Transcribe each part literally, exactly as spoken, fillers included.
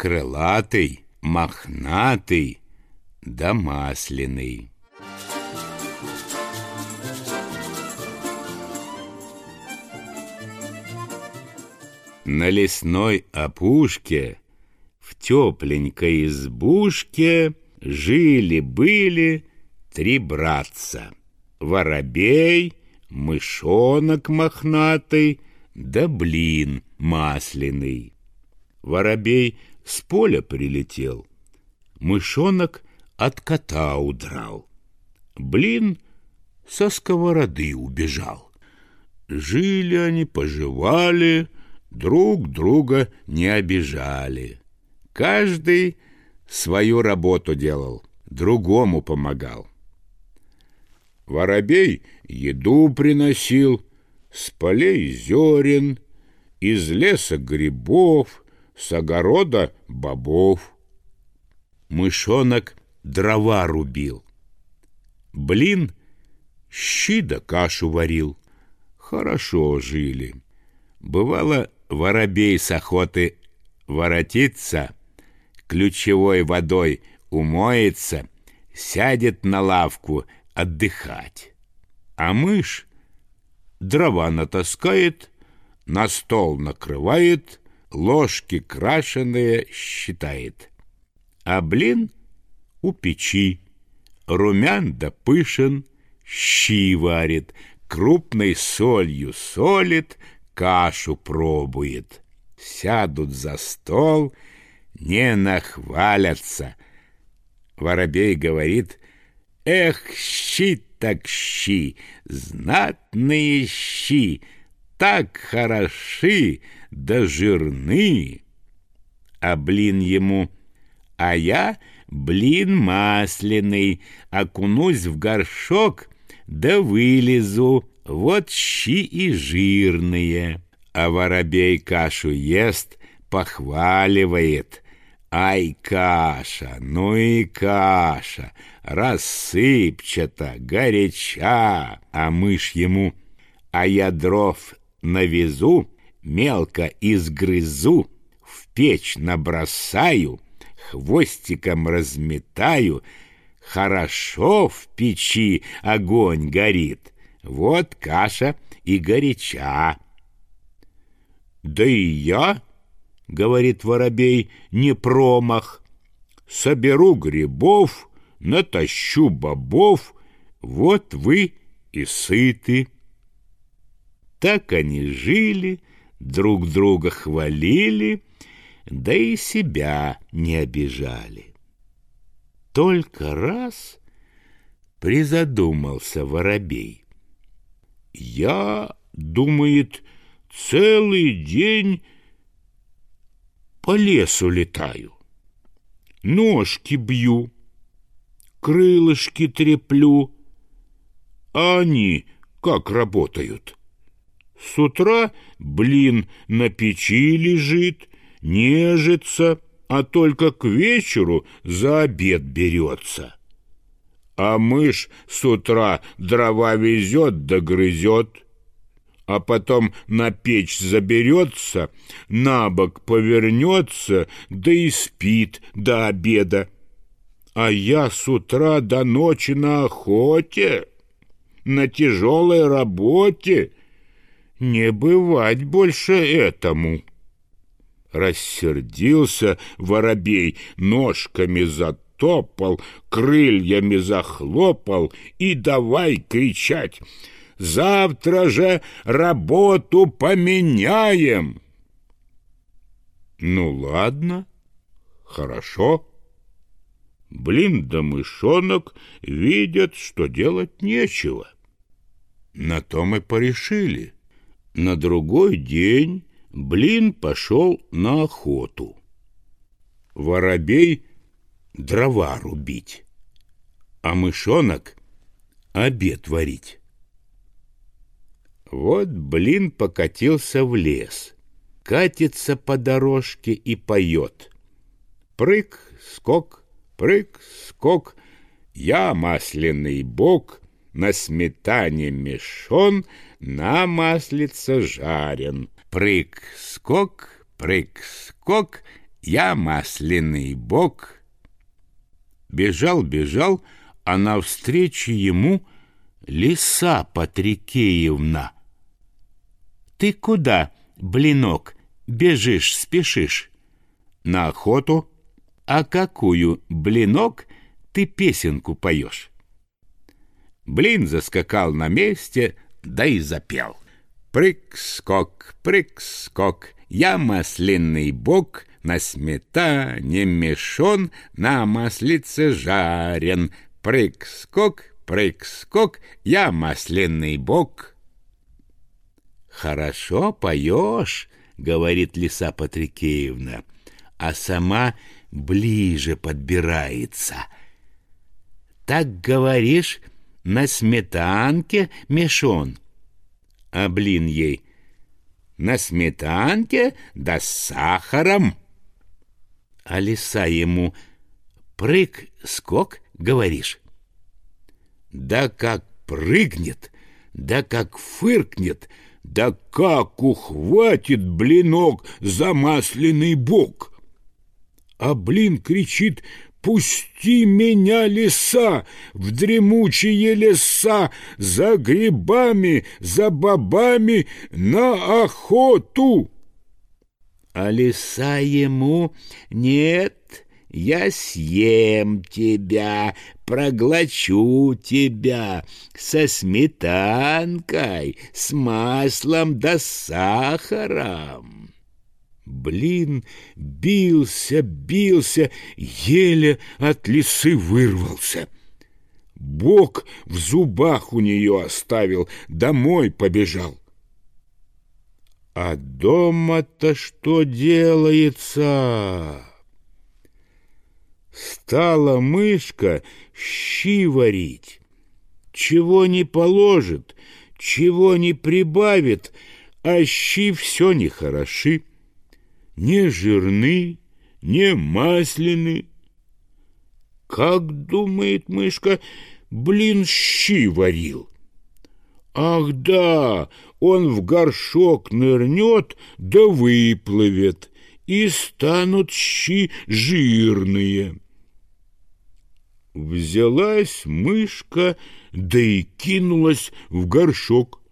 крылатый, мохнатый да масляный. На лесной опушке, в тепленькой избушке, жили-были три братца: воробей, мышонок мохнатый да блин масляный. Воробей с поля прилетел, мышонок от кота удрал, блин со сковороды убежал. Жили они, поживали, друг друга не обижали. Каждый свою работу делал, другому помогал. Воробей еду приносил с полей зерен, из леса грибов, с огорода бобов. Мышонок дрова рубил, блин щи да кашу варил. Хорошо жили. Бывало, воробей с охоты воротится, ключевой водой умоется, сядет на лавку отдыхать. А мышь дрова натаскает, на стол накрывает, ложки крашеные считает. А блин у печи, румян да пышен, щи варит, крупной солью солит, кашу пробует. Сядут за стол, не нахвалятся. Воробей говорит: эх, щи так щи, знатные щи, так хороши да жирны. А блин ему: а я блин масляный, окунусь в горшок да вылезу, вот щи и жирные. А воробей кашу ест, похваливает: ай, каша, ну и каша, рассыпчата, горяча. А мышь ему: а я дров навезу, мелко изгрызу, в печь набросаю, хвостиком разметаю, хорошо в печи огонь горит, вот каша и горяча. Да и я, говорит воробей, не промах, соберу грибов, натащу бобов, вот вы и сыты. Так они жили, друг друга хвалили, да и себя не обижали. Только раз призадумался воробей. Я, думает, целый день по лесу летаю, ножки бью, крылышки треплю, а они как работают? С утра блин на печи лежит, нежится, а только к вечеру за обед берется. А мышь с утра дрова везет да грызет, а потом на печь заберется, на бок повернется, да и спит до обеда. А я с утра до ночи на охоте, на тяжелой работе. Не бывать больше этому. Рассердился воробей, ножками затопал, крыльями захлопал и давай кричать: завтра же работу поменяем. Ну ладно, хорошо. Блин да мышонок видят, что делать нечего. На то мы порешили. На другой день блин пошел на охоту, воробей дрова рубить, а мышонок обед варить. Вот блин покатился в лес, катится по дорожке и поет: прыг, скок, прыг, скок, я масляный бог, на сметане мешон, на маслице жарен. Прыг, скок, прыг, скок, я масляный бог. Бежал, бежал, а навстречу ему лиса Патрикеевна. Ты куда, блинок, бежишь, спешишь? На охоту. А какую, блинок, ты песенку поешь? Блин заскакал на месте, да и запел. Прыг-скок, прыг-скок, я масляный бог, на сметане мешон, на маслице жарен. Прыг-скок, прыг-скок, я масляный бог. Хорошо поешь, говорит лиса Патрикеевна, а сама ближе подбирается. Так говоришь, на сметанке мешон? А блин ей: на сметанке да с сахаром. А лиса ему: прыг-скок, говоришь? Да как прыгнет, да как фыркнет, да как ухватит блинок за масляный бок. А блин кричит: пусти меня, лиса, в дремучие леса, за грибами, за бобами на охоту. А лиса ему: нет, я съем тебя, проглочу тебя со сметанкой, с маслом да с сахаром. Блин бился, бился, еле от лисы вырвался. Бог в зубах у нее оставил, домой побежал. А дома-то что делается? Стала мышка щи варить. Чего не положит, чего не прибавит, а щи все не хороши. Не жирны, не масляны. Как, думает мышка, блин щи варил? Ах да, он в горшок нырнет, да выплывет, и станут щи жирные. Взялась мышка, да и кинулась в горшок.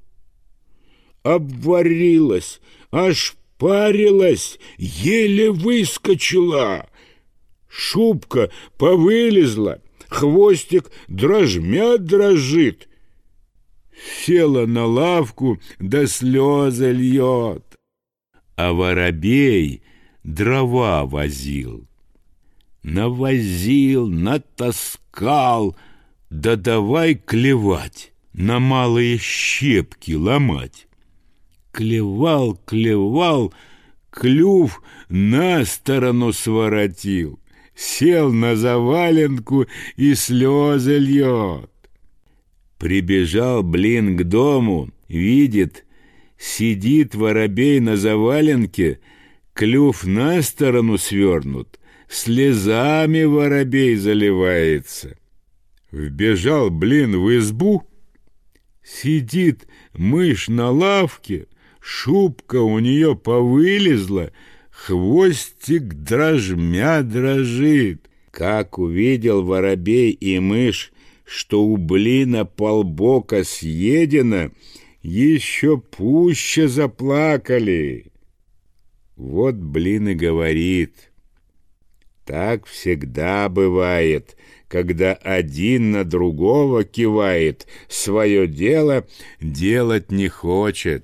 Обварилась, аж парилась, еле выскочила. Шубка повылезла, хвостик дрожмя дрожит. Села на лавку, да слезы льет. А воробей дрова возил. Навозил, натаскал, да давай клевать, на малые щепки ломать. Клевал, клевал, клюв на сторону своротил, сел на заваленку и слезы льет. Прибежал блин к дому, видит, сидит воробей на заваленке, клюв на сторону свернут, слезами воробей заливается. Вбежал блин в избу, сидит мышь на лавке, шубка у нее повылезла, хвостик дрожмя дрожит. Как увидел воробей и мышь, что у блина полбока съедено, еще пуще заплакали. Вот блин и говорит: так всегда бывает, когда один на другого кивает, свое дело делать не хочет.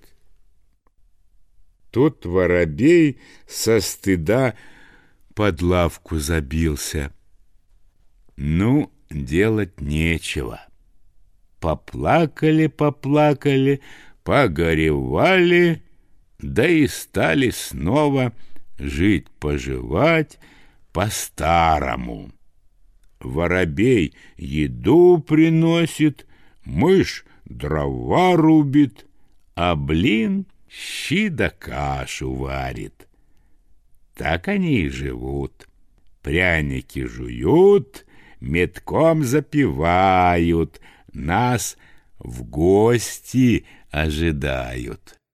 Тут воробей со стыда под лавку забился. Ну, делать нечего. Поплакали, поплакали, погоревали, да и стали снова жить-поживать по-старому. Воробей еду приносит, мышь дрова рубит, а блин щи да кашу варит. Так они и живут. Пряники жуют, медком запивают, нас в гости ожидают.